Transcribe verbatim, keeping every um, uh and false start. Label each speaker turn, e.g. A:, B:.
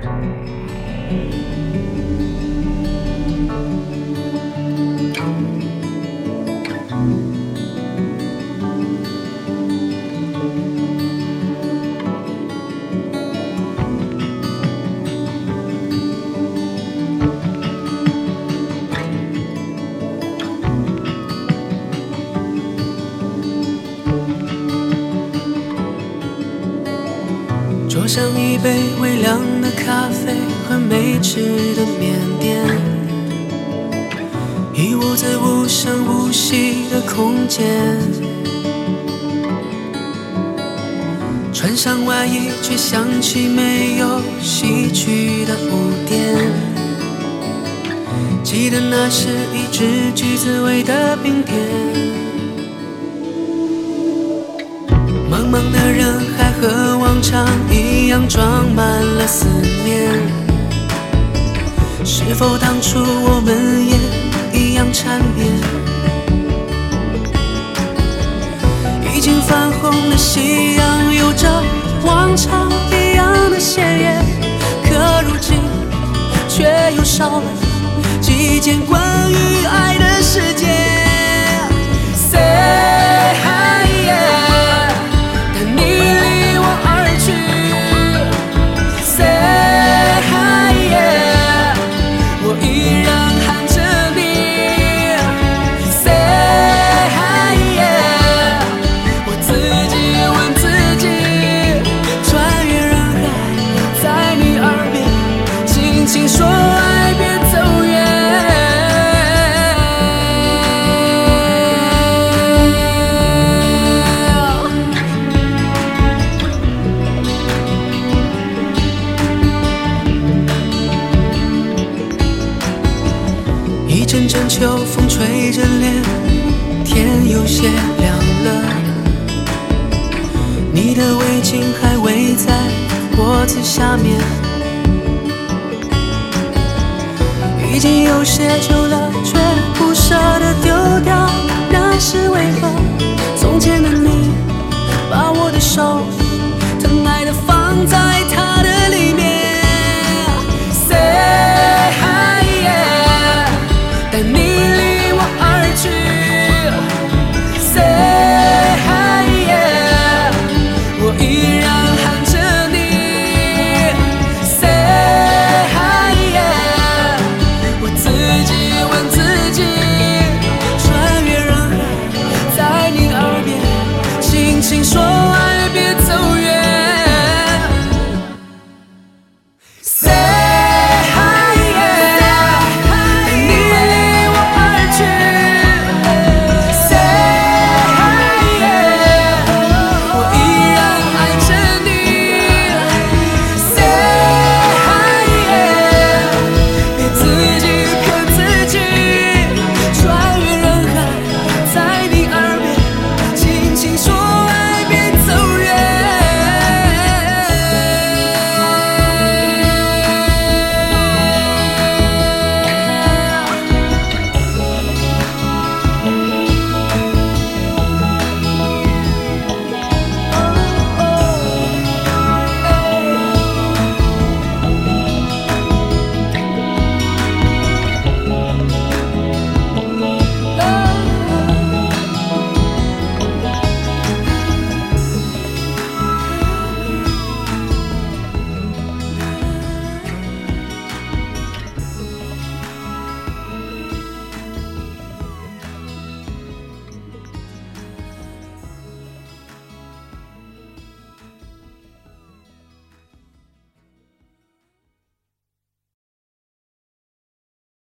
A: 桌上一杯微凉的咖啡和没吃的面点，一屋子无声无息的空间。穿上外衣，却想起没有洗去的污点。记得那是一只橘子味的冰甜。茫茫的人海和往常一样装满了思念，是否当初我们也一样缠绵？已经泛红的夕阳有着往常一样的鲜艳，可如今却又少了几件关于爱的事件。Say hi yeah， 但你离我而去。Say hi yeah， 我依然喊着你。Say hi yeah， 我自己问自己，穿越人海，在你耳边轻轻说爱别走远。一阵阵秋风吹着脸，天有些凉了，你的围巾还围在脖子下面，已经有些久了，却不舍得丢掉，那是为何？从前的你把我的手疼爱的放在